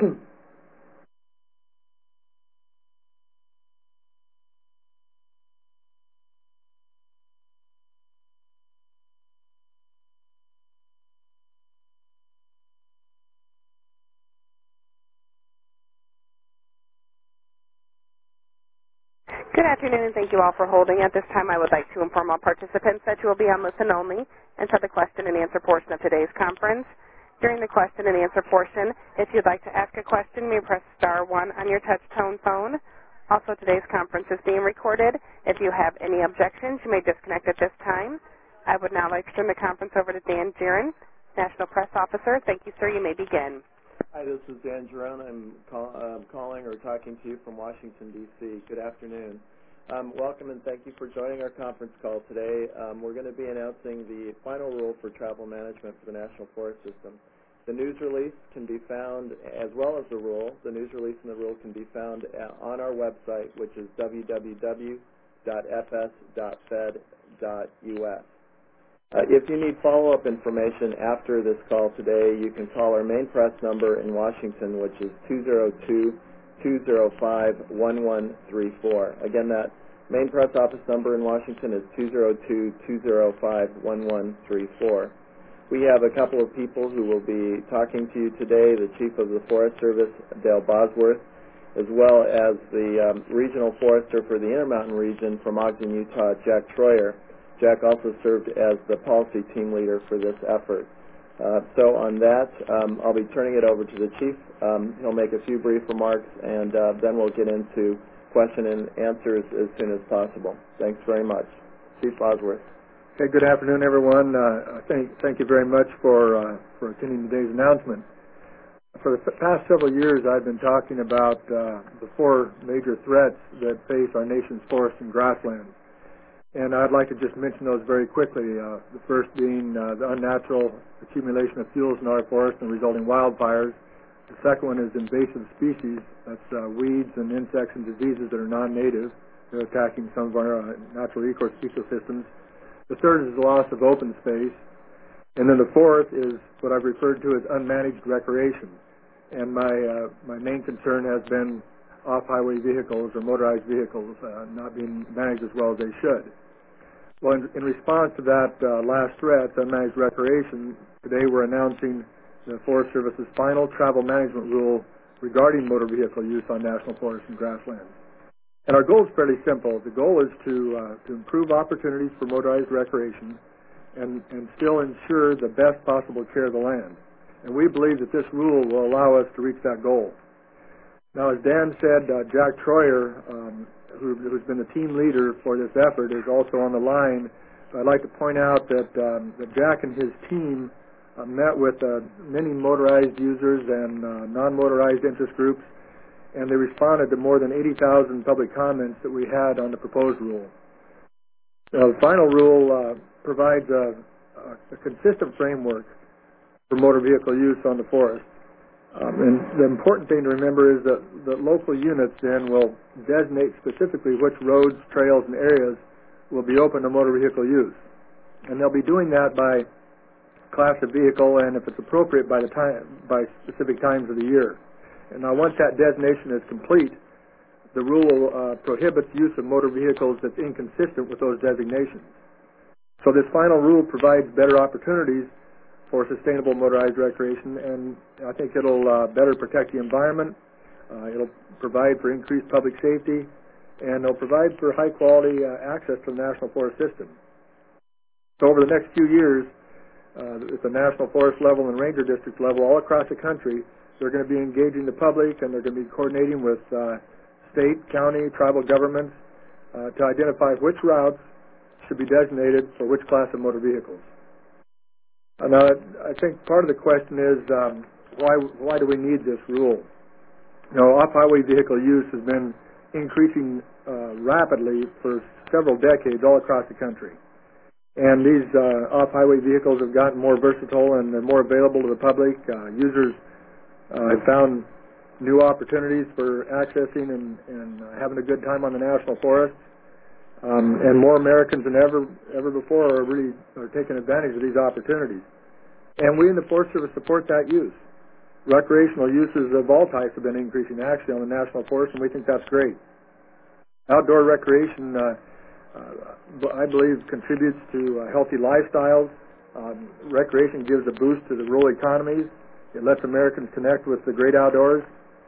Good afternoon, and thank you all for holding. At this time, I would like to inform all participants that you will be on listen only until the question and answer portion of today's conference. During the question and answer portion, if you'd like to ask a question, you may press star 1 on your touch-tone phone. Also, today's conference is being recorded. If you have any objections, you may disconnect at this time. I would now like to turn the conference over to Dan Giron, National Press Officer. Thank you, sir. You may begin. Hi, this is Dan Giron. I'm calling or talking to you from Washington, D.C. Good afternoon. Welcome and thank you for joining our conference call today. We're going to be announcing the final rule for travel management for the National Forest System. The news release can be found, as well as the rule, the news release and the rule can be found on our website, which is www.fs.fed.us. If you need follow-up information after this call today, you can call our main press number in Washington, which is 202-205-1134. Again, that main press office number in Washington is 202-205-1134. We have a couple of people who will be talking to you today, the Chief of the Forest Service, Dale Bosworth, as well as the Regional Forester for the Intermountain region from Ogden, Utah, Jack Troyer. Jack also served as the policy team leader for this effort. So on that, I'll be turning it over to the Chief. He'll make a few brief remarks, and then we'll get into question and answers as soon as possible. Thanks very much. Chief Bosworth. Okay, good afternoon, everyone. Thank you very much for attending today's announcement. For the past several years, I've been talking about the 4 major threats that face our nation's forests and grasslands. And I'd like to just mention those very quickly. The first being the unnatural accumulation of fuels in our forests and resulting wildfires. The second one is invasive species. That's weeds and insects and diseases that are non-native. They're attacking some of our natural ecosystems. The third is the loss of open space. And then the fourth is what I've referred to as unmanaged recreation. And my main concern has been off-highway vehicles or motorized vehicles not being managed as well as they should. Well, in response to that last threat, unmanaged recreation, today we're announcing the Forest Service's final travel management rule regarding motor vehicle use on national forests and grasslands. And our goal is fairly simple. The goal is to improve opportunities for motorized recreation and still ensure the best possible care of the land. And we believe that this rule will allow us to reach that goal. Now, as Dan said, Jack Troyer, who's been the team leader for this effort, is also on the line. I'd like to point out that Jack and his team met with many motorized users and non-motorized interest groups, and they responded to more than 80,000 public comments that we had on the proposed rule. The final rule provides a consistent framework for motor vehicle use on the forest. And the important thing to remember is that local units then will designate specifically which roads, trails, and areas will be open to motor vehicle use. And they'll be doing that by class of vehicle and, if it's appropriate, by specific times of the year. And now once that designation is complete, the rule prohibits use of motor vehicles that's inconsistent with those designations. So this final rule provides better opportunities for sustainable motorized recreation, and I think it'll better protect the environment, it'll provide for increased public safety, and it'll provide for high-quality access to the National Forest System. So over the next few years, at the National Forest level and Ranger District level, all across the country, they're going to be engaging the public, and they're going to be coordinating with state, county, tribal governments to identify which routes should be designated for which class of motor vehicles. Now, I think part of the question is why do we need this rule? You know, off-highway vehicle use has been increasing rapidly for several decades all across the country. And these off-highway vehicles have gotten more versatile and they're more available to the public. Users have found new opportunities for accessing and having a good time on the national forest. And more Americans than ever before are taking advantage of these opportunities. And we in the Forest Service support that use. Recreational uses of all types have been increasing actually on the national forest, and we think that's great. Outdoor recreation, I believe, contributes to healthy lifestyles. Recreation gives a boost to the rural economies. It lets Americans connect with the great outdoors.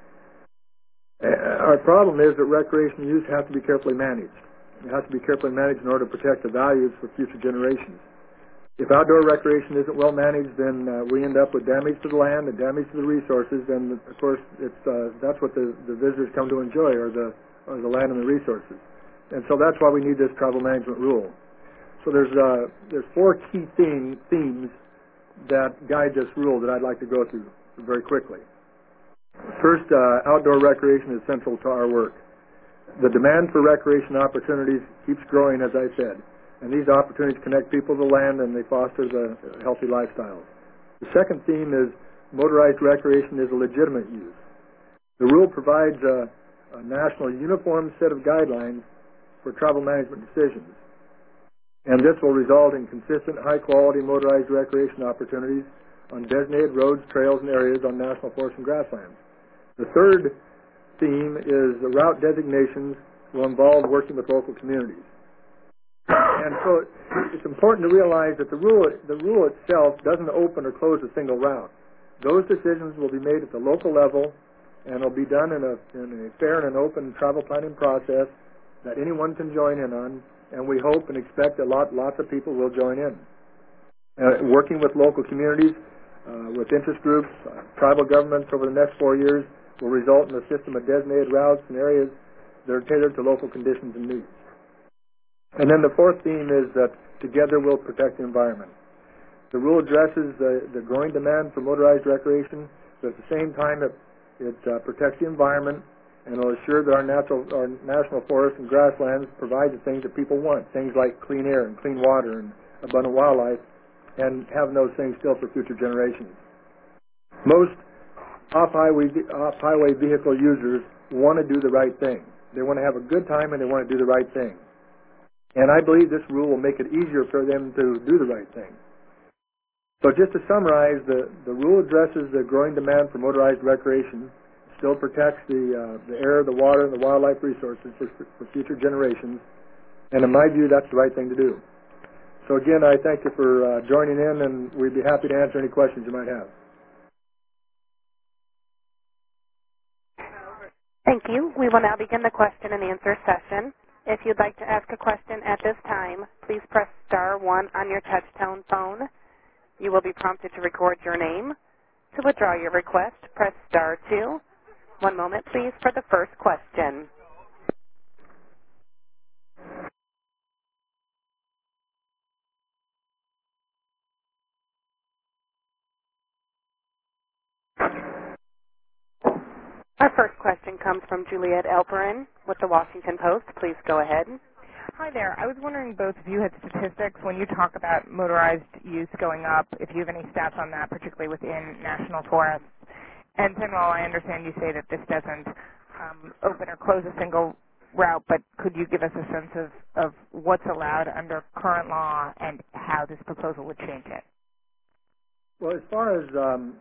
Our problem is that recreation use has to be carefully managed. It has to be carefully managed in order to protect the values for future generations. If outdoor recreation isn't well managed, then we end up with damage to the land and damage to the resources, and of course that's what the visitors come to enjoy, or the land and the resources. And so that's why we need this travel management rule. So there's 4 key themes that guide this rule that I'd like to go through very quickly. First, outdoor recreation is central to our work. The demand for recreation opportunities keeps growing, as I said, and these opportunities connect people to the land and they foster the healthy lifestyles. The second theme is motorized recreation is a legitimate use. The rule provides a national uniform set of guidelines for travel management decisions, and this will result in consistent, high-quality motorized recreation opportunities on designated roads, trails, and areas on national forests and grasslands. The third theme is the route designations will involve working with local communities. And so it's important to realize that the rule itself doesn't open or close a single route. Those decisions will be made at the local level, and will be done in a fair and an open travel planning process that anyone can join in on, and we hope and expect that lots of people will join in. Working with local communities, with interest groups, tribal governments over the next 4 years will result in a system of designated routes and areas that are tailored to local conditions and needs. And then the fourth theme is that together we'll protect the environment. The rule addresses the growing demand for motorized recreation, but at the same time it protects the environment and will assure that our national forests and grasslands provide the things that people want, things like clean air and clean water and abundant wildlife, and having those things still for future generations. Most off-highway vehicle users want to do the right thing. They want to have a good time and they want to do the right thing. And I believe this rule will make it easier for them to do the right thing. So just to summarize, the rule addresses the growing demand for motorized recreation, still protects the air, the water, and the wildlife resources for future generations, and in my view, that's the right thing to do. So again, I thank you for joining in, and we'd be happy to answer any questions you might have. Thank you. We will now begin the question and answer session. If you'd like to ask a question at this time, please press star 1 on your touch-tone phone. You will be prompted to record your name. To withdraw your request, press star 2. One moment, please, for the first question. Our first question comes from Juliet Alperin with the Washington Post. Please go ahead. Hi there. I was wondering both if you had statistics when you talk about motorized use going up, if you have any stats on that, particularly within national forests. And then, while I understand you say that this doesn't open or close a single route, but could you give us a sense of what's allowed under current law and how this proposal would change it? Well, as far as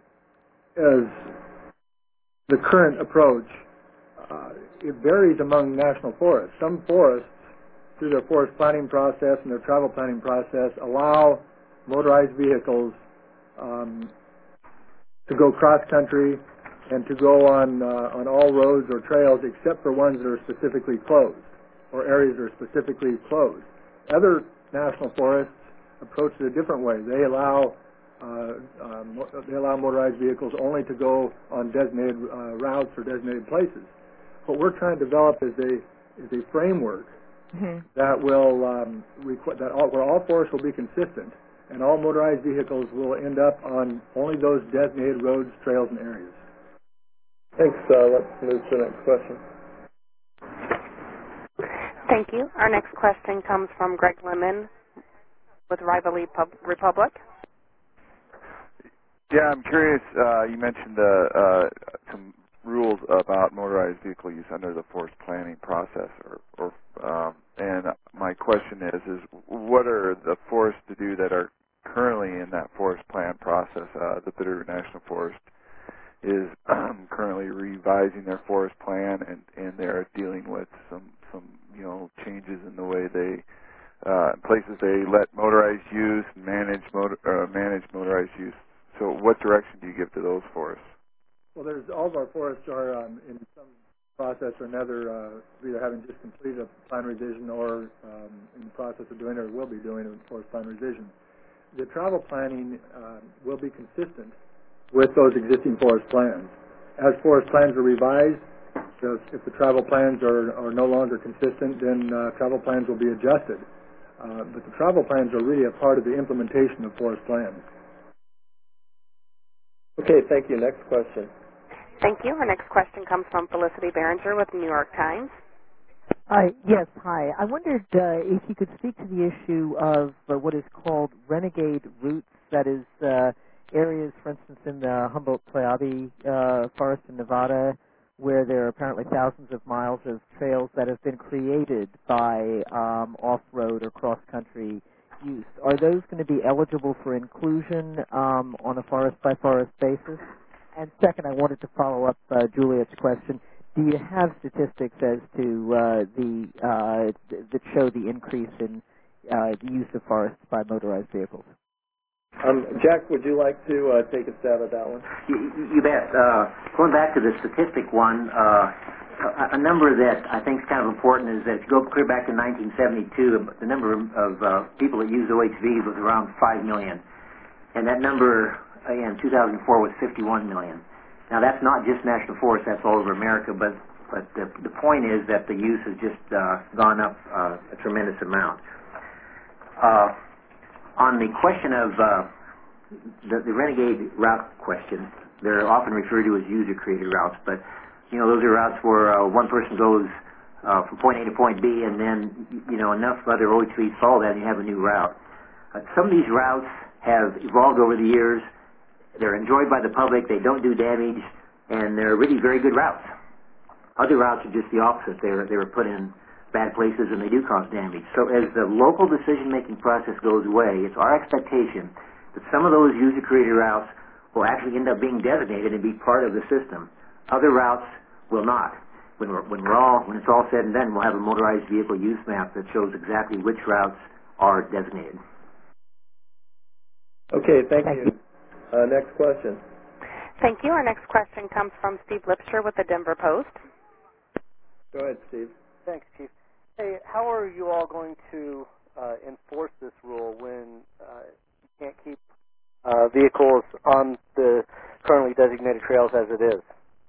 the current approach, it varies among national forests. Some forests, through their forest planning process and their travel planning process, allow motorized vehicles to go cross-country and to go on all roads or trails except for ones that are specifically closed or areas that are specifically closed. Other national forests approach it a different way. They allow motorized vehicles only to go on designated routes or designated places. What we're trying to develop is a framework that will where all forests will be consistent and all motorized vehicles will end up on only those designated roads, trails, and areas. Thanks. Let's move to the next question. Thank you. Our next question comes from Greg Lemon with Rivalry Republic. Yeah, I'm curious. You mentioned some rules about motorized vehicle use under the forest planning process, and my question is what are the forests to do that are currently in that forest plan process? The Bitterroot National Forest is currently revising their forest plan, and they're dealing with some changes in the way they places they let motorized use and manage motorized use. So what direction do you give to those forests? Well, all of our forests are in some process or another either having just completed a plan revision or in the process of doing it or will be doing a forest plan revision. The travel planning will be consistent with those existing forest plans. As forest plans are revised, if the travel plans are no longer consistent, then travel plans will be adjusted. But the travel plans are really a part of the implementation of forest plans. Okay, thank you. Next question. Thank you. Our next question comes from Felicity Behringer with the New York Times. Yes, hi. I wondered if you could speak to the issue of what is called renegade routes, that is areas, for instance, in the Humboldt-Toyabe forest in Nevada, where there are apparently thousands of miles of trails that have been created by off-road or cross-country use. Are those going to be eligible for inclusion on a forest-by-forest basis? And second, I wanted to follow up Juliet's question. Do you have statistics as to that show the increase in the use of forests by motorized vehicles? Jack, would you like to take a stab at that one? You bet. Going back to the statistic one, a number that I think is kind of important is that if you go clear back to 1972, the number of people that use OHVs was around 5 million. And that number in 2004 was 51 million. Now, that's not just national forests, that's all over America, but the point is that the use has just gone up a tremendous amount. On the question of the renegade route question, they're often referred to as user-created routes, but those are routes where one person goes from point A to point B, and then enough other OHVs follow that, and you have a new route. Some of these routes have evolved over the years. They're enjoyed by the public. They don't do damage, and they're really very good routes. Other routes are just the opposite. They were put in bad places, and they do cause damage. So as the local decision-making process goes away, it's our expectation that some of those user-created routes will actually end up being designated and be part of the system. Other routes will not. When it's all said and done, we'll have a motorized vehicle use map that shows exactly which routes are designated. Okay, thank you. Next question. Thank you. Our next question comes from Steve Lipscher with the Denver Post. Go ahead, Steve. Thanks, Chief. Hey, how are you all going to enforce this rule when you can't keep vehicles on the currently designated trails as it is?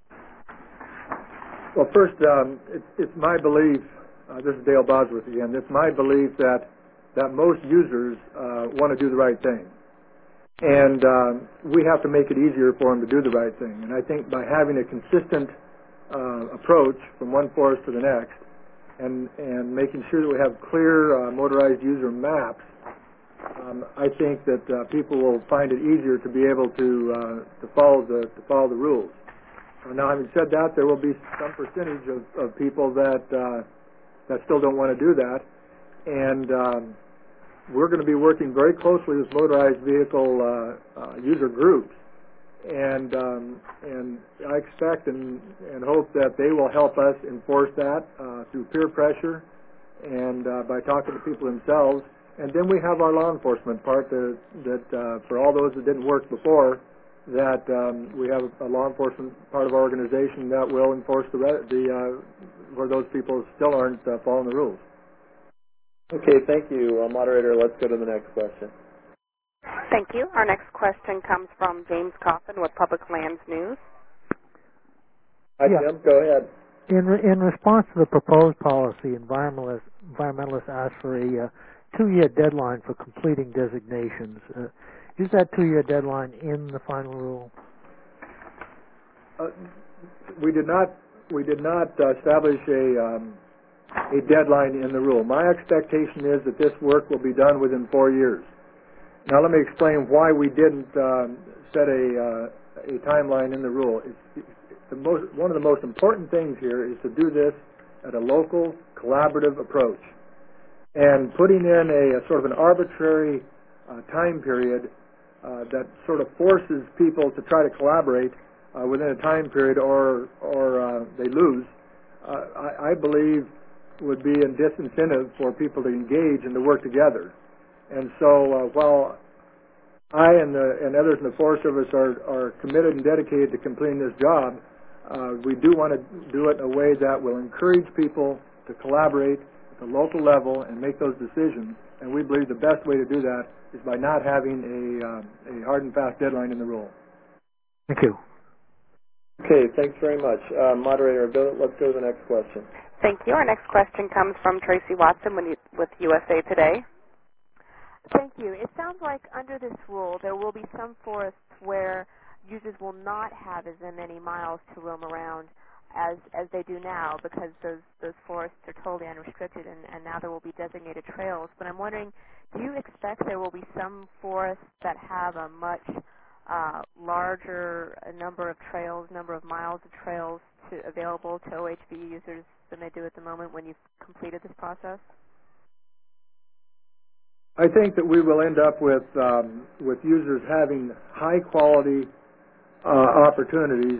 Well, first, it's my belief, this is Dale Bosworth again, it's my belief that most users want to do the right thing. And we have to make it easier for them to do the right thing. And I think by having a consistent approach from one forest to the next and making sure that we have clear motorized user maps, I think that people will find it easier to be able to follow the rules. Now, having said that, there will be some percentage of people that still don't want to do that, and we're going to be working very closely with motorized vehicle user groups, and I expect and hope that they will help us enforce that through peer pressure and by talking to people themselves. And then we have our law enforcement part that for all those that didn't work before, that we have a law enforcement part of our organization that will enforce where those people still aren't following the rules. Okay, thank you. Moderator, let's go to the next question. Thank you. Our next question comes from James Coffin with Public Lands News. Hi, Jim. Go ahead. In response to the proposed policy, environmentalists asked for a 2-year deadline for completing designations. Is that 2-year deadline in the final rule? We did not establish a deadline in the rule. My expectation is that this work will be done within 4 years. Now, let me explain why we didn't set a timeline in the rule. One of the most important things here is to do this at a local, collaborative approach. And putting in a sort of an arbitrary time period that sort of forces people to try to collaborate, within a time period or they lose, I believe would be a disincentive for people to engage and to work together. And so while I and others in the Forest Service are committed and dedicated to completing this job, we do want to do it in a way that will encourage people to collaborate at the local level and make those decisions. And we believe the best way to do that is by not having a hard and fast deadline in the rule. Thank you. Okay, thanks very much. Moderator, let's go to the next question. Thank you. Our next question comes from Tracy Watson with USA Today. Thank you. It sounds like under this rule there will be some forests where users will not have as many miles to roam around as they do now, because those forests are totally unrestricted, and now there will be designated trails. But I'm wondering, do you expect there will be some forests that have a much larger number of trails, number of miles of trails available to OHV users than they do at the moment when you've completed this process? I think that we will end up with users having high quality opportunities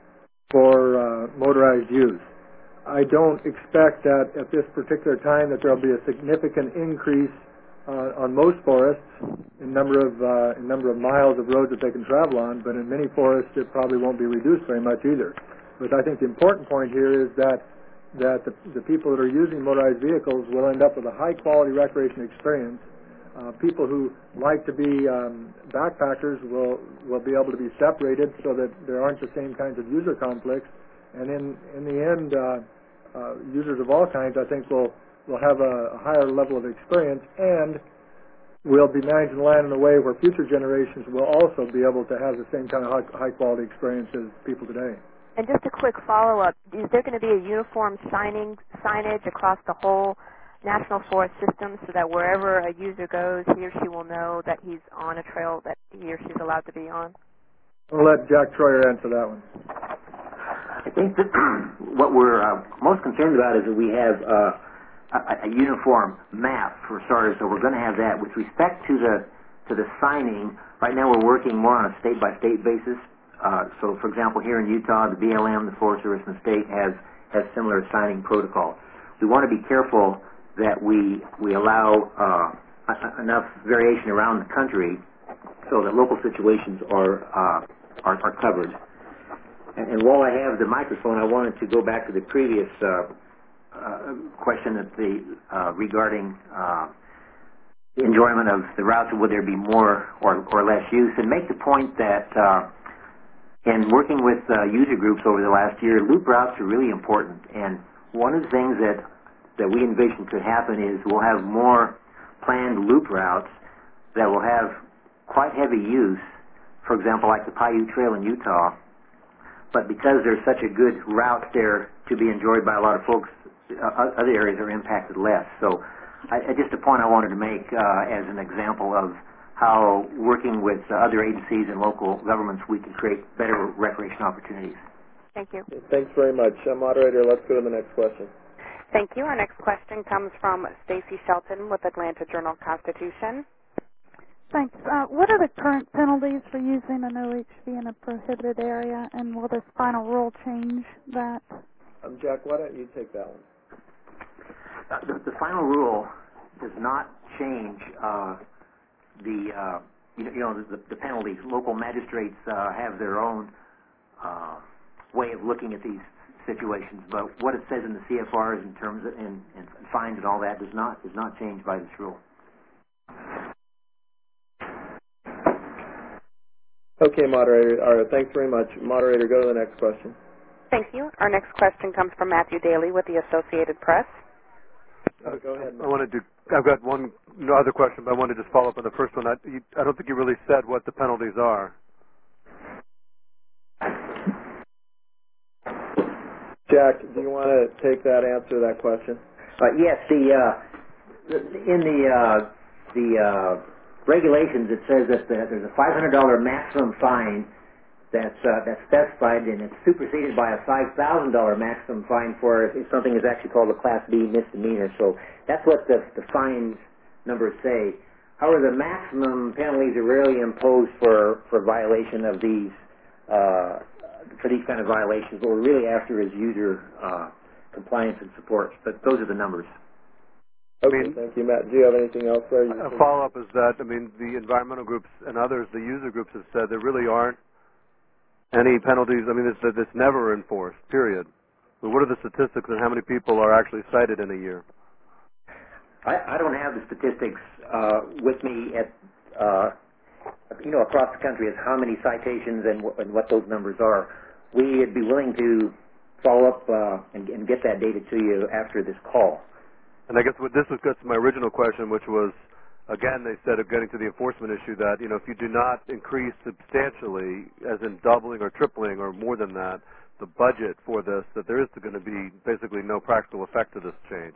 for motorized use. I don't expect that at this particular time that there will be a significant increase on most forests in number of miles of roads that they can travel on, but in many forests it probably won't be reduced very much either. But I think the important point here is that the people that are using motorized vehicles will end up with a high quality recreation experience. People who like to be backpackers will be able to be separated so that there aren't the same kinds of user conflicts. And in the end, users of all kinds, I think, will have a higher level of experience, and will be managing the land in a way where future generations will also be able to have the same kind of high quality experience as people today. And just a quick follow-up, is there going to be a uniform signage across the whole National Forest system so that wherever a user goes, he or she will know that he's on a trail that he or she's allowed to be on? I'll let Jack Troyer answer that one. I think that what we're most concerned about is that we have a uniform map, for starters, so we're going to have that. With respect to the signing, right now we're working more on a state-by-state basis. So, for example, here in Utah, the BLM, the Forest Service, and the state has similar signing protocol. We want to be careful that we allow enough variation around the country so that local situations are covered. And while I have the microphone, I wanted to go back to the previous question regarding the enjoyment of the routes, and would there be more or less use, and make the point that in working with user groups over the last year, loop routes are really important. And one of the things that we envision could happen is we'll have more planned loop routes that will have quite heavy use, for example, like the Paiute Trail in Utah. But because there's such a good route there to be enjoyed by a lot of folks, other areas are impacted less. So just a point I wanted to make as an example of how working with other agencies and local governments we can create better recreation opportunities. Thank you. Thanks very much. Moderator, let's go to the next question. Thank you. Our next question comes from Stacy Shelton with Atlanta Journal-Constitution. Thanks. What are the current penalties for using an OHV in a prohibited area, and will this final rule change that? Jack, why don't you take that one? The final rule does not change the penalties. Local magistrates have their own way of looking at these situations, but what it says in the CFRs in terms of and fines and all that is not changed by this rule. Okay, moderator. All right, thanks very much. Moderator, go to the next question. Thank you. Our next question comes from Matthew Daly with the Associated Press. Go ahead. I've got one other question, but I wanted to just follow up on the first one. I don't think you really said what the penalties are. Jack, do you want to take that, answer that question? Yes. In the regulations, it says that there's a $500 maximum fine that's specified, and it's superseded by a $5,000 maximum fine for if something is actually called a Class B misdemeanor. So that's what the fines numbers say. However, the maximum penalties are rarely imposed for violation of these for these kind of violations. What we're really after is user compliance and support. But those are the numbers. Okay, thank you, Matt. Do you have anything else there? A follow-up is that, I mean, the environmental groups and others, the user groups have said there really aren't any penalties. I mean, it's never enforced, period. But what are the statistics and how many people are actually cited in a year? I don't have the statistics with me at, across the country as how many citations and what those numbers are. We'd be willing to follow up and get that data to you after this call. And I guess this was to my original question, which was, again, they said of getting to the enforcement issue that, if you do not increase substantially, as in doubling or tripling or more than that, the budget for this, that there is going to be basically no practical effect to this change.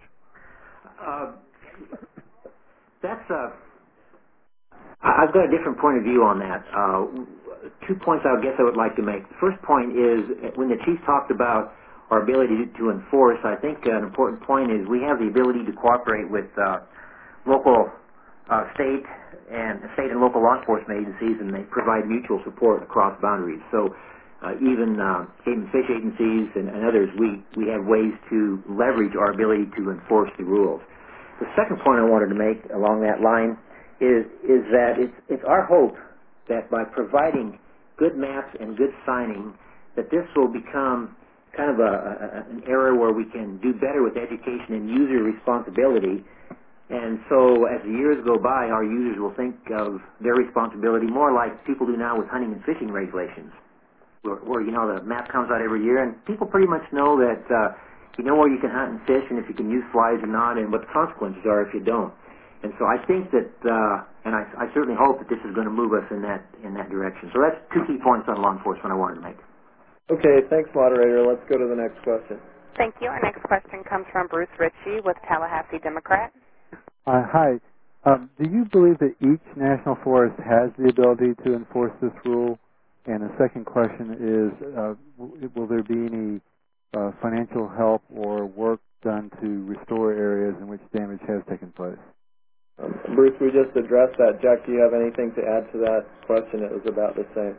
I've got a different point of view on that. 2 points I guess I would like to make. The first point is when the chief talked about our ability to enforce, I think an important point is we have the ability to cooperate with local, state and local law enforcement agencies, and they provide mutual support across boundaries. So even game and fish agencies and others, we have ways to leverage our ability to enforce the rules. The second point I wanted to make along that line is that it's our hope that by providing good maps and good signing, that this will become kind of an area where we can do better with education and user responsibility. And so as the years go by, our users will think of their responsibility more like people do now with hunting and fishing regulations, where the map comes out every year, and people pretty much know that you know where you can hunt and fish, and if you can use flies or not, and what the consequences are if you don't. And so I think that, and I certainly hope that this is going to move us in that direction. So that's 2 key points on law enforcement I wanted to make. Okay, thanks, moderator. Let's go to the next question. Thank you. Our next question comes from Bruce Ritchie with Tallahassee Democrat. Hi. Do you believe that each national forest has the ability to enforce this rule? And the second question is, will there be any financial help or work done to restore areas in which damage has taken place? Bruce, we just addressed that. Jack, do you have anything to add to that question? It was about the same.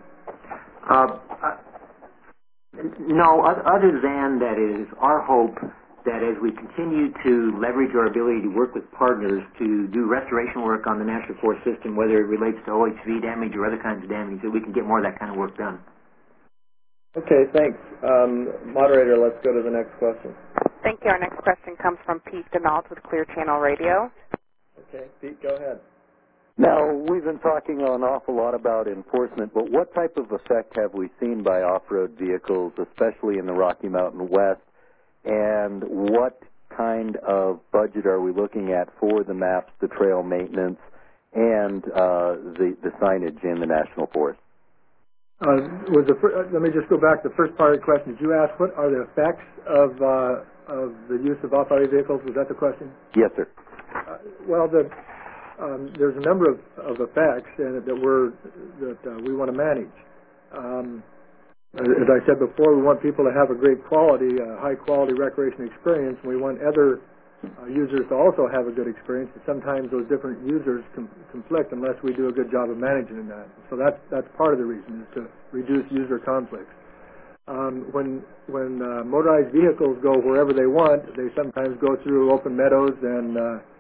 No, other than that it is our hope that as we continue to leverage our ability to work with partners to do restoration work on the National Forest System, whether it relates to OHV damage or other kinds of damage, that we can get more of that kind of work done. Okay, thanks. Moderator, let's go to the next question. Thank you. Our next question comes from Pete Denault with Clear Channel Radio. Okay, Pete, go ahead. Now, we've been talking an awful lot about enforcement, but what type of effect have we seen by off-road vehicles, especially in the Rocky Mountain West, and what kind of budget are we looking at for the maps, the trail maintenance, and the signage in the National Forest? Let me just go back to the first part of the question. Did you ask what are the effects of the use of off-road vehicles? Was that the question? Yes, sir. There's a number of effects that we want to manage. As I said before, we want people to have a great quality, high-quality recreation experience, and we want other users to also have a good experience. And sometimes those different users conflict unless we do a good job of managing that. So that's part of the reason, is to reduce user conflicts. When motorized vehicles go wherever they want, they sometimes go through open meadows and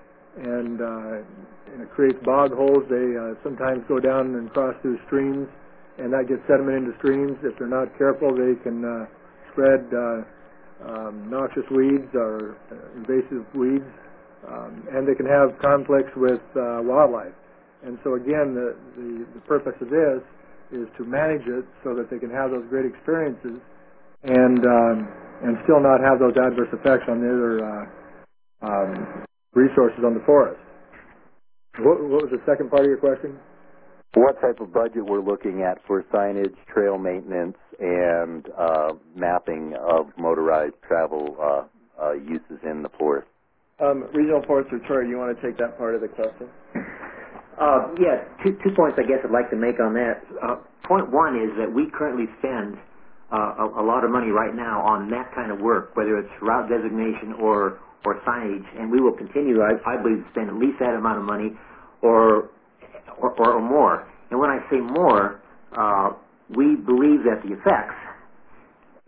it creates bog holes. They sometimes go down and cross through streams, and that gets sediment into streams. If they're not careful, they can spread noxious weeds or invasive weeds, and they can have conflicts with wildlife. And so again, the purpose of this is to manage it so that they can have those great experiences and still not have those adverse effects on the other resources on the forest. What was the second part of your question? What type of budget we're looking at for signage, trail maintenance, and mapping of motorized travel uses in the forest? Regional Forester Troy, you want to take that part of the question? Yes, two points I guess I'd like to make on that. Point one is that we currently spend a lot of money right now on that kind of work, whether it's route designation or signage, and we will continue, I believe, to spend at least that amount of money or more. And when I say more, we believe that the effects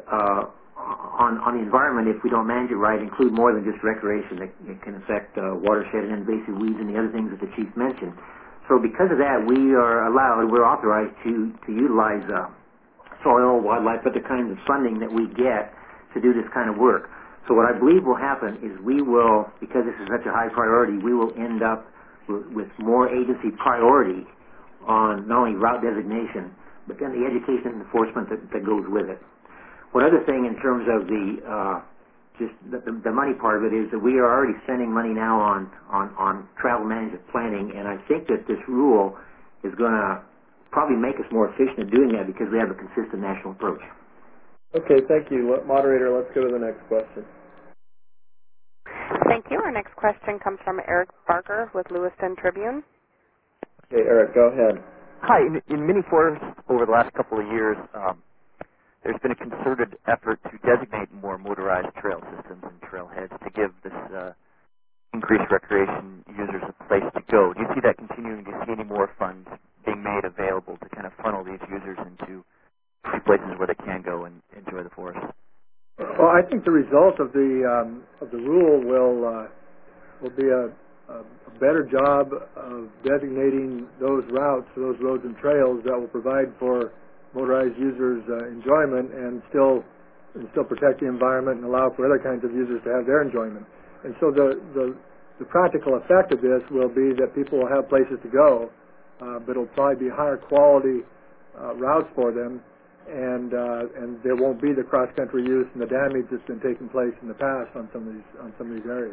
on the environment, if we don't manage it right, include more than just recreation. It can affect watershed and invasive weeds and the other things that the chief mentioned. So because of that, we're authorized to utilize soil, wildlife, other kinds of funding that we get to do this kind of work. So what I believe will happen is we will, because this is such a high priority, we will end up with more agency priority on not only route designation, but then the education and enforcement that goes with it. One other thing in terms of the money part of it is that we are already spending money now on travel management planning, and I think that this rule is going to probably make us more efficient at doing that because we have a consistent national approach. Okay, thank you. Moderator, let's go to the next question. Thank you. Our next question comes from Eric Barker with Lewiston Tribune. Okay, Eric, go ahead. Hi. In many forests over the last couple of years, there's been a concerted effort to designate more motorized trail systems and trailheads to give this increased recreation users a place to go. Do you see that continuing? Do you see any more funds being made available to kind of funnel these users into places where they can go and enjoy the forest? Well, I think the result of the rule will be a better job of designating those routes, those roads and trails that will provide for motorized users' enjoyment and still protect the environment and allow for other kinds of users to have their enjoyment. And so the practical effect of this will be that people will have places to go, but it'll probably be higher quality routes for them, and there won't be the cross-country use and the damage that's been taking place in the past on some of these areas.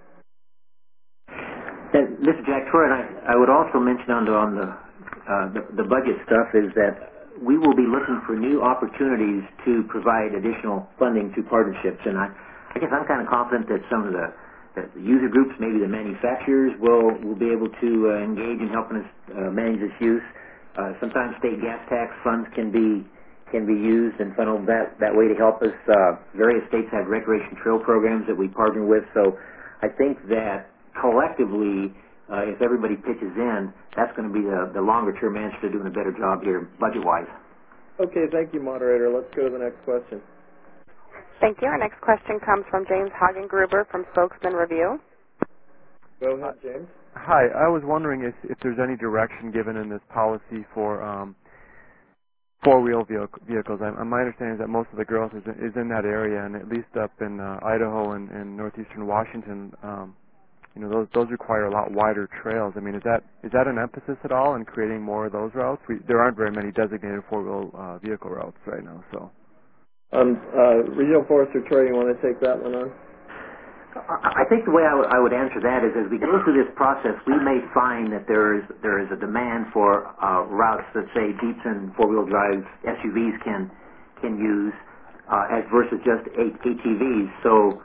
And this is Jack Troy, and I would also mention on the budget stuff is that we will be looking for new opportunities to provide additional funding to partnerships, and I guess I'm kind of confident that some of the user groups, maybe the manufacturers, will be able to engage in helping us manage this use. Sometimes state gas tax funds can be used and funneled that way to help us. Various states have recreation trail programs that we partner with, so I think that collectively, if everybody pitches in, that's going to be the longer-term answer to doing a better job here, budget-wise. Okay, thank you, moderator. Let's go to the next question. Thank you. Our next question comes from James Hagengruber from Spokesman Review. Go ahead, James. Hi. I was wondering if there's any direction given in this policy for four-wheel vehicles. My understanding is that most of the growth is in that area, and at least up in Idaho and northeastern Washington, those require a lot wider trails. I mean, is that an emphasis at all in creating more of those routes? There aren't very many designated four-wheel vehicle routes right now, so. Regional Forester Troy, you want to take that one on? I think the way I would answer that is, as we go through this process, we may find that there is a demand for routes that, say, Jeeps and four-wheel drive SUVs can use, as versus just ATVs. So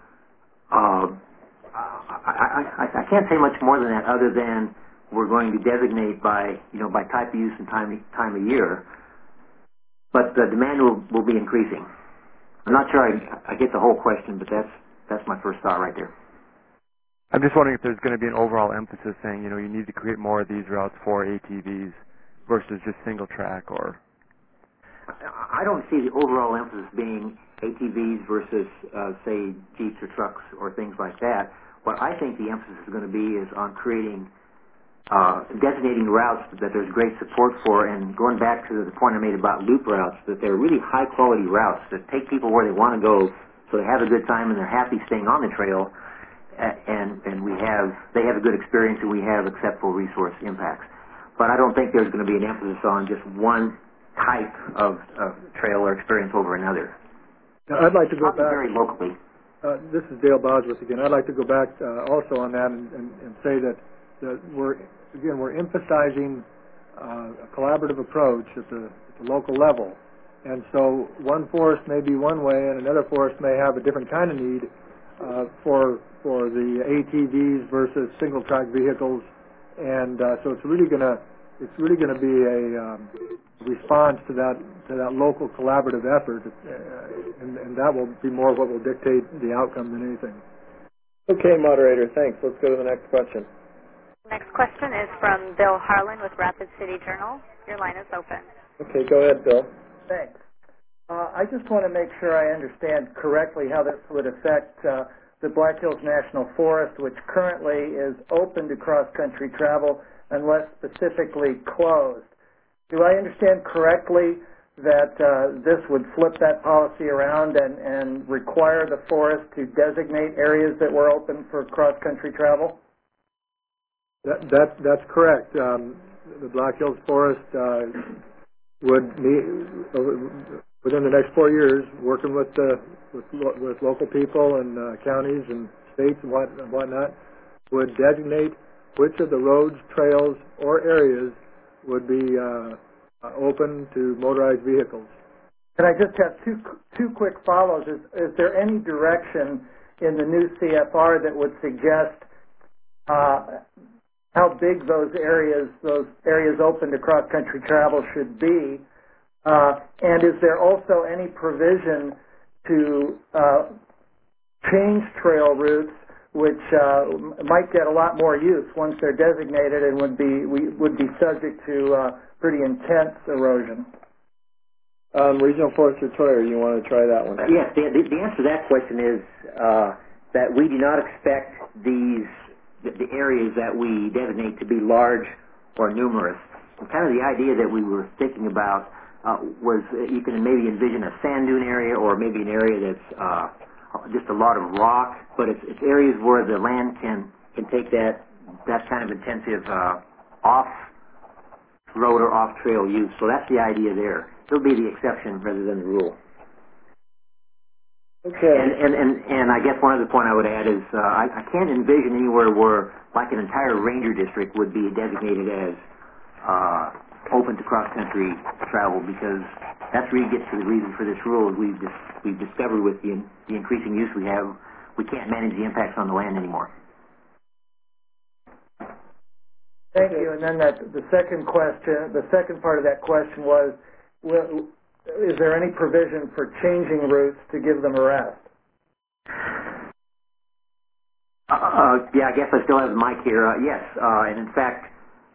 I can't say much more than that, other than we're going to designate by type of use and time of year. But the demand will be increasing. I'm not sure I get the whole question, but that's my first thought right there. I'm just wondering if there's going to be an overall emphasis saying, you need to create more of these routes for ATVs versus just single track, or. I don't see the overall emphasis being ATVs versus, say, Jeeps or trucks or things like that. What I think the emphasis is going to be is on creating, designating routes that there's great support for, and going back to the point I made about loop routes, that they're really high-quality routes that take people where they want to go, so they have a good time and they're happy staying on the trail, and they have a good experience, and we have acceptable resource impacts. But I don't think there's going to be an emphasis on just one type of trail or experience over another. Now, I'd like to go back very locally. This is Dale Bosworth again. I'd like to go back also on that and say that we're emphasizing a collaborative approach at the local level. And so one forest may be one way, and another forest may have a different kind of need for the ATVs versus single track vehicles. And so it's really going to be a response to that local collaborative effort, and that will be more what will dictate the outcome than anything. Okay, moderator, thanks. Let's go to the next question. Next question is from Bill Harlan with Rapid City Journal. Your line is open. Okay, go ahead, Bill. Thanks. I just want to make sure I understand correctly how this would affect the Black Hills National Forest, which currently is open to cross-country travel unless specifically closed. Do I understand correctly that this would flip that policy around and require the forest to designate areas that were open for cross-country travel? That's correct. The Black Hills Forest would meet within the next 4 years, working with local people and counties and states and whatnot, would designate which of the roads, trails, or areas would be open to motorized vehicles. And I just have two quick follows. Is there any direction in the new CFR that would suggest how big those areas open to cross-country travel should be? And is there also any provision to change trail routes which might get a lot more use once they're designated and would be subject to pretty intense erosion? Regional Forester Troyer, you want to try that one? Yes, the answer to that question is that we do not expect the areas that we designate to be large or numerous. And kind of the idea that we were thinking about was you can maybe envision a sand dune area or maybe an area that's just a lot of rock, but it's areas where the land can take that kind of intensive off-road or off-trail use. So that's the idea there. It'll be the exception rather than the rule. Okay. And I guess one other point I would add is I can't envision anywhere where like an entire ranger district would be designated as open to cross-country travel, because that's where you get to the reason for this rule. We've discovered with the increasing use we have, we can't manage the impacts on the land anymore. Thank you. And then the second part of that question was, is there any provision for changing routes to give them a rest? Yeah, I guess I still have the mic here. Yes, and in fact,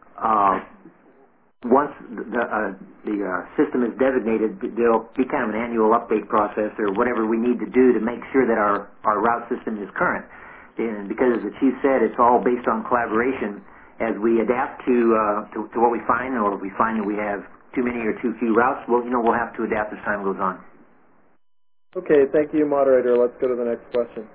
once the system is designated, there'll be kind of an annual update process or whatever we need to do to make sure that our route system is current. And because, as the chief said, it's all based on collaboration. As we adapt to what we find, or if we find that we have too many or too few routes, we'll have to adapt as time goes on. Okay, thank you, moderator. Let's go to the next question.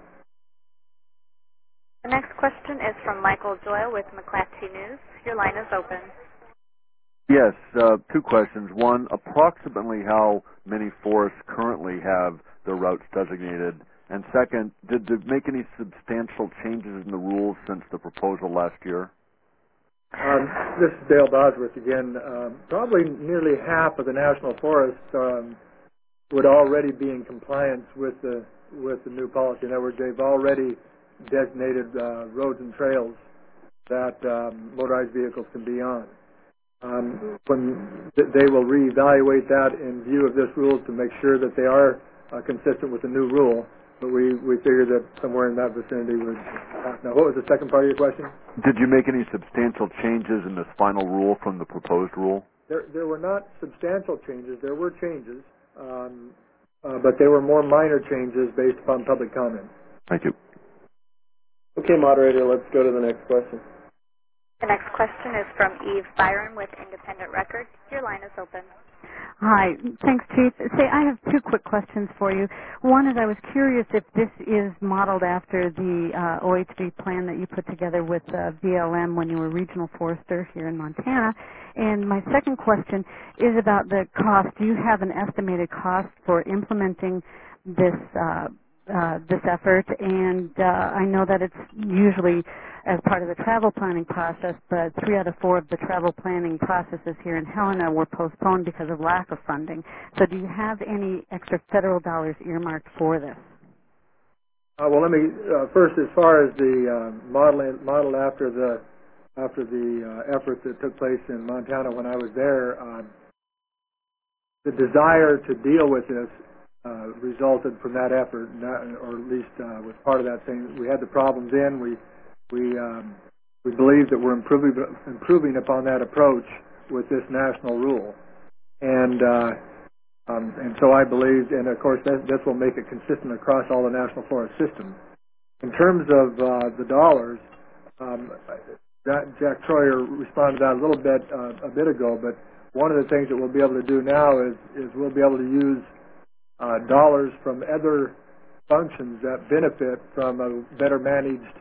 The next question is from Michael Doyle with McClatchy News. Your line is open. Yes, two questions. One, approximately how many forests currently have their routes designated? And second, did they make any substantial changes in the rules since the proposal last year? This is Dale Bosworth again. Probably nearly half of the national forests would already be in compliance with the new policy. In other words, they've already designated roads and trails that motorized vehicles can be on. When they will reevaluate that in view of this rule to make sure that they are consistent with the new rule. But we figured that somewhere in that vicinity would. Now, what was the second part of your question? Did you make any substantial changes in this final rule from the proposed rule? There were not substantial changes. There were changes, but they were more minor changes based upon public comment. Thank you. Okay, moderator, let's go to the next question. The next question is from Eve Byron with Independent Record. Your line is open. Hi. Thanks, Chief. Say, I have two quick questions for you. One is I was curious if this is modeled after the OHV plan that you put together with BLM when you were regional forester here in Montana. And my second question is about the cost. Do you have an estimated cost for implementing this effort? And I know that it's usually as part of the travel planning process, but 3 out of 4 of the travel planning processes here in Helena were postponed because of lack of funding. So do you have any extra federal dollars earmarked for this? Well, let me first, as far as the model after the effort that took place in Montana when I was there, the desire to deal with this resulted from that effort, or at least was part of that thing. We had the problems in. We believe that we're improving upon that approach with this national rule. And And so I believe, and of course this will make it consistent across all the national forest systems. In terms of the dollars, Jack Troyer responded to that a little bit a bit ago, but one of the things that we'll be able to do now is we'll be able to use dollars from other functions that benefit from a better managed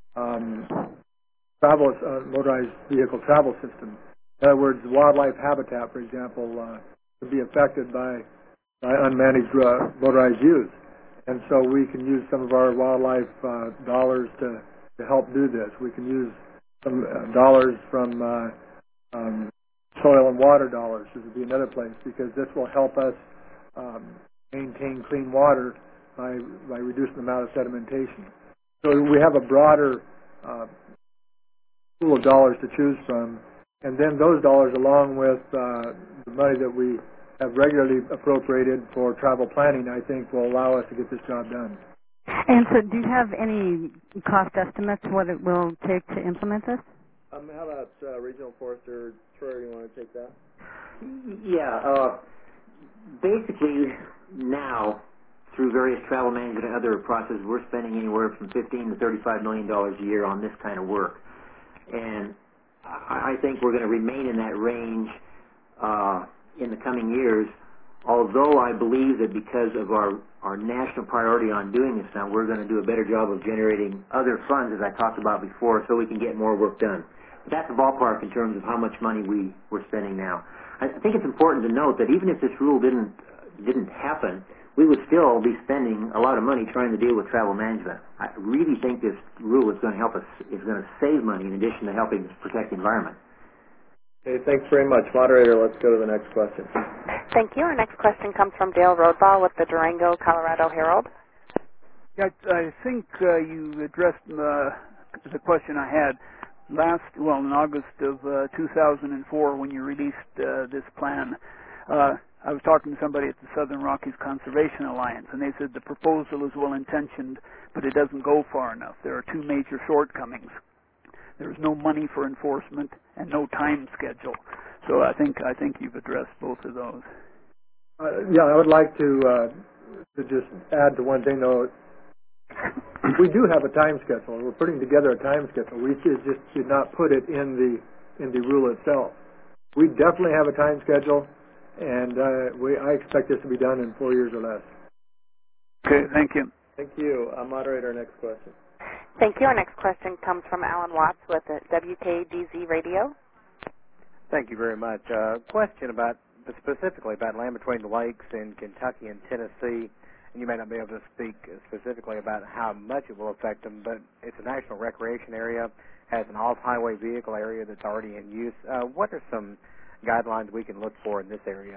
motorized vehicle travel system. In other words, wildlife habitat, for example, could be affected by unmanaged motorized use. And so we can use some of our wildlife dollars to help do this. We can use some dollars from soil and water dollars. This would be another place, because this will help us maintain clean water by reducing the amount of sedimentation. So we have a broader pool of dollars to choose from, and then those dollars, along with the money that we have regularly appropriated for travel planning, I think will allow us to get this job done. And so do you have any cost estimates what it will take to implement this? How about Regional Forester Troyer, you want to take that? Yeah. Basically, now, through various travel management and other processes, we're spending anywhere from $15 to $35 million a year on this kind of work. And I think we're going to remain in that range in the coming years, although I believe that because of our national priority on doing this now, we're going to do a better job of generating other funds, as I talked about before, so we can get more work done. But that's the ballpark in terms of how much money we're spending now. I think it's important to note that even if this rule didn't happen, we would still be spending a lot of money trying to deal with travel management. I really think this rule is going to help us, is going to save money in addition to helping protect the environment. Okay, thanks very much. Moderator, let's go to the next question. Thank you. Our next question comes from Dale Roadball with the Durango, Colorado Herald. Yeah, I think you addressed the question I had in August of 2004 when you released this plan. I was talking to somebody at the Southern Rockies Conservation Alliance, and they said the proposal is well-intentioned, but it doesn't go far enough. There are two major shortcomings. There's no money for enforcement and no time schedule. So I think you've addressed both of those. Yeah, I would like to just add to one thing, though. We do have a time schedule. We're putting together a time schedule. We just did not put it in the rule itself. We definitely have a time schedule, and I expect this to be done in 4 years or less. Okay, thank you. Thank you. Moderator, next question. Thank you. Our next question comes from Alan Watts with WKDZ Radio. Thank you very much. Question specifically about Land Between the Lakes in Kentucky and Tennessee. And you may not be able to speak specifically about how much it will affect them, but it's a national recreation area, has an off-highway vehicle area that's already in use. What are some guidelines we can look for in this area?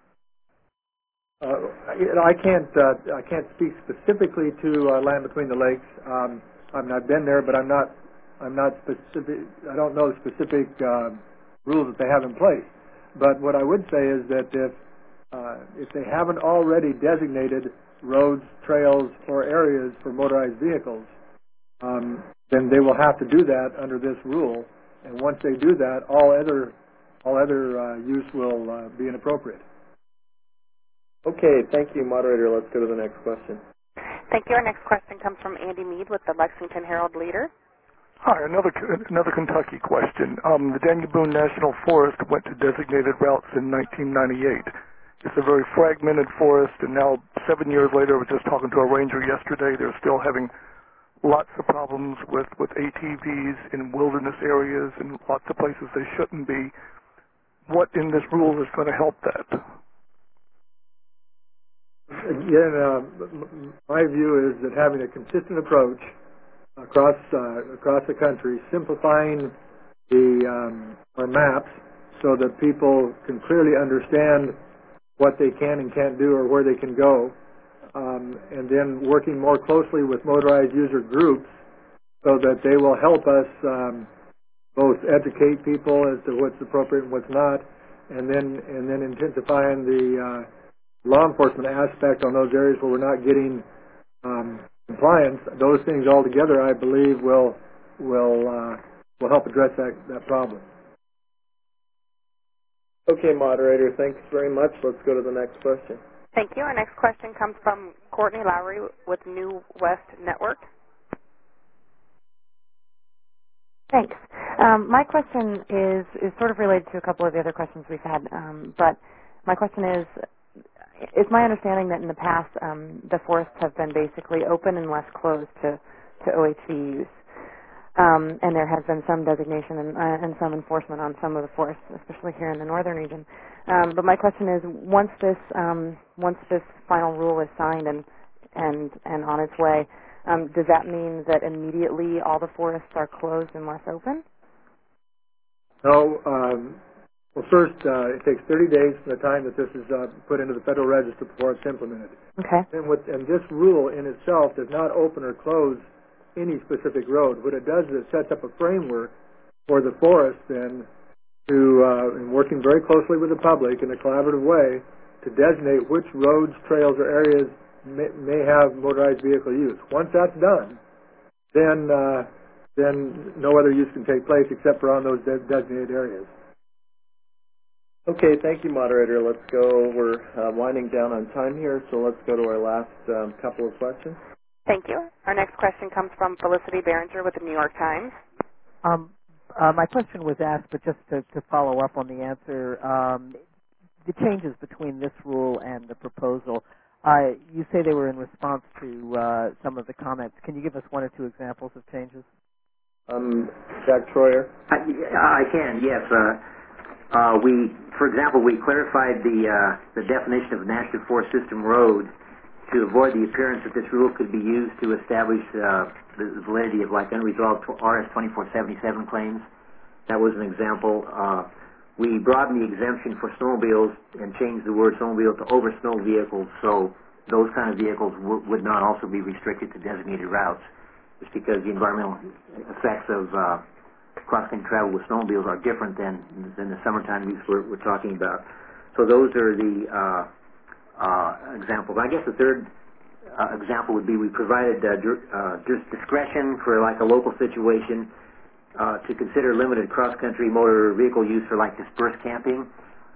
I can't speak specifically to Land Between the Lakes. I've been there, but I'm not specific. I don't know specific rules that they have in place. But what I would say is that if they haven't already designated roads, trails, or areas for motorized vehicles, then they will have to do that under this rule. And once they do that, all other use will be inappropriate. Okay, thank you, Moderator. Let's go to the next question. Thank you. Our next question comes from Andy Mead with the Lexington Herald Leader. Hi, another Kentucky question. The Daniel Boone National Forest went to designated routes in 1998. It's a very fragmented forest, and now 7 years later, I was just talking to a ranger yesterday, they're still having lots of problems with ATVs in wilderness areas and lots of places they shouldn't be. What in this rule is going to help that? Again, my view is that having a consistent approach across the country, simplifying our maps so that people can clearly understand what they can and can't do or where they can go, and then working more closely with motorized user groups so that they will help us both educate people as to what's appropriate and what's not, and then intensifying the law enforcement aspect on those areas where we're not getting compliance. Those things all together, I believe, will help address that problem. Okay, moderator, thanks very much. Let's go to the next question. Thank you. Our next question comes from Courtney Lowry with New West Network. Thanks. My question is sort of related to a couple of the other questions we've had, but my question is my understanding that in the past the forests have been basically open and less closed to OHV use, and there has been some designation and some enforcement on some of the forests, especially here in the northern region. But my question is, once this final rule is signed and on its way, does that mean that immediately all the forests are closed and less open? No. Well, first, it takes 30 days from the time that this is put into the Federal Register before it's implemented. Okay. And this rule in itself does not open or close any specific road. What it does is it sets up a framework for the forest then to, in working very closely with the public in a collaborative way, to designate which roads, trails, or areas may have motorized vehicle use. Once that's done, then no other use can take place except for on those designated areas. Okay, thank you, moderator. Let's go. We're winding down on time here, so let's go to our last couple of questions. Thank you. Our next question comes from Felicity Behringer with the New York Times. My question was asked, but just to follow up on the answer, the changes between this rule and the proposal, you say they were in response to some of the comments. Can you give us one or two examples of changes? Jack Troyer? I can, yes. For example, we clarified the definition of National Forest System road to avoid the appearance that this rule could be used to establish the validity of like unresolved RS-2477 claims. That was an example. We broadened the exemption for snowmobiles and changed the word snowmobile to over snow vehicles, so those kind of vehicles would not also be restricted to designated routes, just because the environmental effects of cross-country travel with snowmobiles are different than the summertime use we're talking about. So those are the examples. I guess the third example would be we provided just discretion for like a local situation to consider limited cross-country motor vehicle use for like dispersed camping.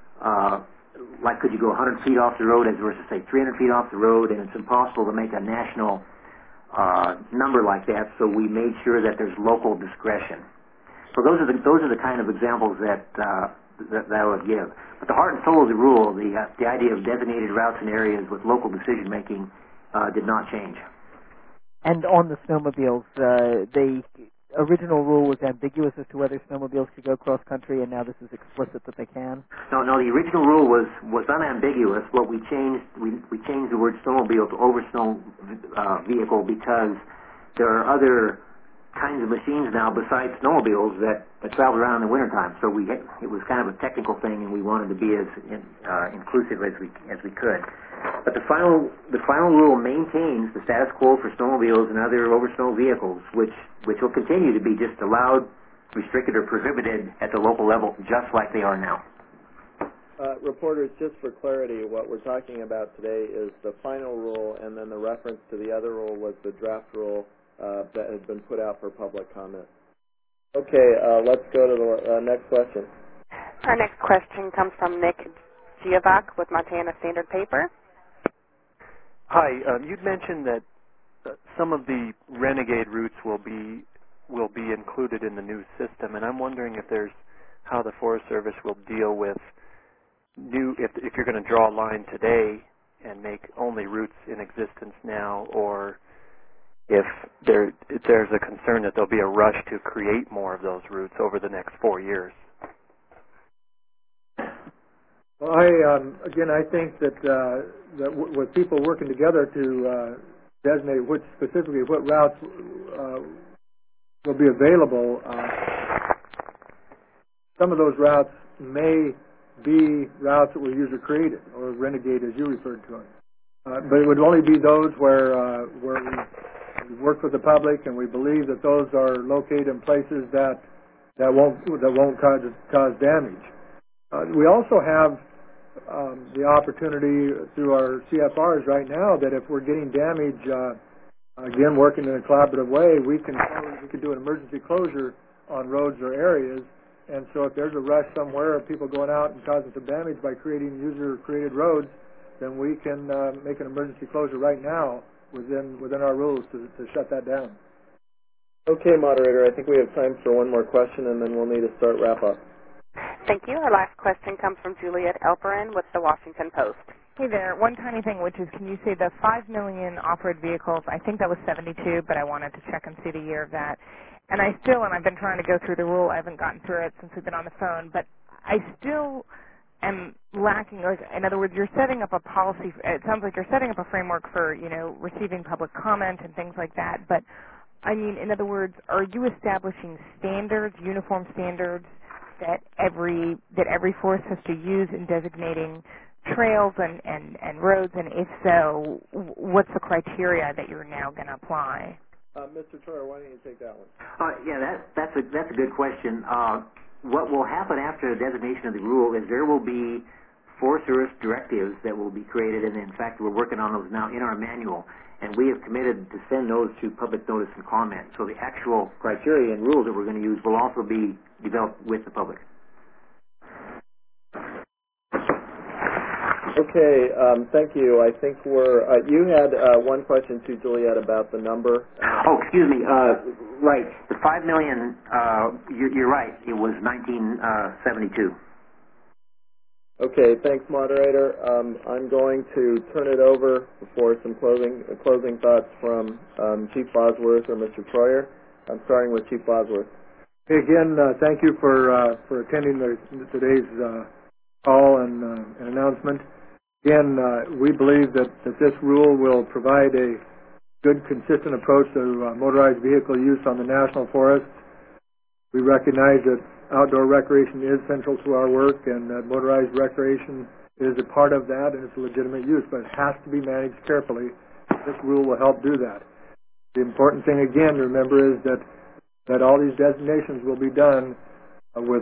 Like could you go 100 feet off the road as versus say 300 feet off the road, and it's impossible to make a national number like that, so we made sure that there's local discretion. So those are the kind of examples that I would give. But the heart and soul of the rule, the idea of designated routes and areas with local decision making, did not change. And on the snowmobiles, the original rule was ambiguous as to whether snowmobiles could go cross country, and now this is explicit that they can. No. The original rule was unambiguous. What we changed, we changed the word snowmobile to over snow vehicle because there are other kinds of machines now besides snowmobiles that travel around in the wintertime. So it was kind of a technical thing, and we wanted to be as inclusive as we could. But the final rule maintains the status quo for snowmobiles and other over snow vehicles, which will continue to be just allowed, restricted, or prohibited at the local level, just like they are now. Reporters, just for clarity, what we're talking about today is the final rule, and then the reference to the other rule was the draft rule that has been put out for public comment. Okay, let's go to the next question. Our next question comes from Nick Giovak with Montana Standard Paper. Hi, you'd mentioned that some of the renegade routes will be included in the new system, and I'm wondering how the Forest Service will deal with if you're going to draw a line today and make only routes in existence now, or if there's a concern that there'll be a rush to create more of those routes over the next 4 years. Well, I think that with people working together to designate specifically what routes will be available, some of those routes may be routes that were user created or renegade, as you referred to them. But it would only be those where we work with the public and we believe that those are located in places that won't cause damage. We also have the opportunity through our CFRs right now that if we're getting damage, again working in a collaborative way, we can do an emergency closure on roads or areas And so if there's a rush somewhere of people going out and causing some damage by creating user-created roads, then we can make an emergency closure right now within our rules to shut that down. Okay, moderator, I think we have time for one more question, and then we'll need to start wrap-up. Thank you. Our last question comes from Juliet Elperin with the Washington Post. Hey there. One tiny thing, which is, can you say the 5 million off-road vehicles, I think that was 72, but I wanted to check and see the year of that. And I've been trying to go through the rule. I haven't gotten through it since we've been on the phone, but I still am lacking, like, in other words, you're setting up a policy, it sounds like you're setting up a framework for, receiving public comment and things like that, but, I mean, in other words, are you establishing standards, uniform standards, that every forest has to use in designating trails and roads, and if so, what's the criteria that you're now going to apply? Mr. Troyer, why don't you take that one? Yeah, that's a good question. What will happen after the designation of the rule is there will be Forest Service directives that will be created, and in fact, we're working on those now in our manual, and we have committed to send those to public notice and comment. So the actual criteria and rules that we're going to use will also be developed with the public. Okay, thank you. I think you had one question too, Juliet, about the number. Oh, excuse me. Right. The 5 million, you're right. It was 1972. Okay, thanks, moderator. I'm going to turn it over for some closing thoughts from Chief Bosworth or Mr. Troyer. I'm starting with Chief Bosworth. Hey, again, thank you for attending today's call and announcement. Again, we believe that this rule will provide a good, consistent approach to motorized vehicle use on the national forests. We recognize that outdoor recreation is central to our work, and that motorized recreation is a part of that, and it's a legitimate use, but it has to be managed carefully. This rule will help do that. The important thing, again, to remember is that all these designations will be done with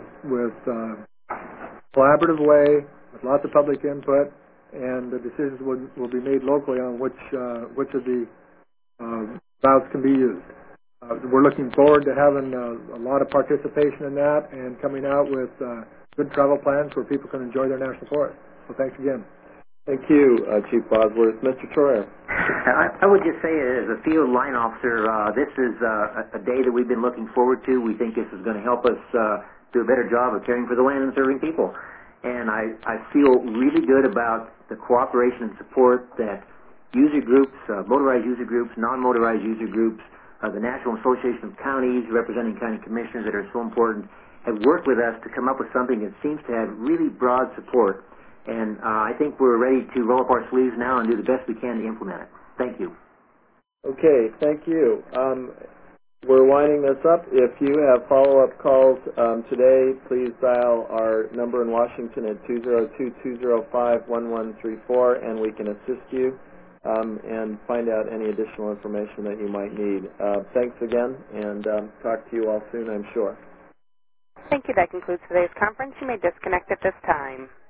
collaborative way, with lots of public input, and the decisions will be made locally on which of the routes can be used. We're looking forward to having a lot of participation in that and coming out with good travel plans where people can enjoy their national forest. So thanks again. Thank you, Chief Bosworth. Mr. Troyer. I would just say, as a field line officer, this is a day that we've been looking forward to. We think this is going to help us do a better job of caring for the land and serving people. And I feel really good about the cooperation and support that user groups, motorized user groups, non-motorized user groups, the National Association of Counties, representing county commissioners that are so important, have worked with us to come up with something that seems to have really broad support. And I think we're ready to roll up our sleeves now and do the best we can to implement it. Thank you. Okay, thank you. We're winding this up. If you have follow-up calls today, please dial our number in Washington at 202-205-1134, and we can assist you and find out any additional information that you might need. Thanks again, and talk to you all soon, I'm sure. Thank you. That concludes today's conference. You may disconnect at this time.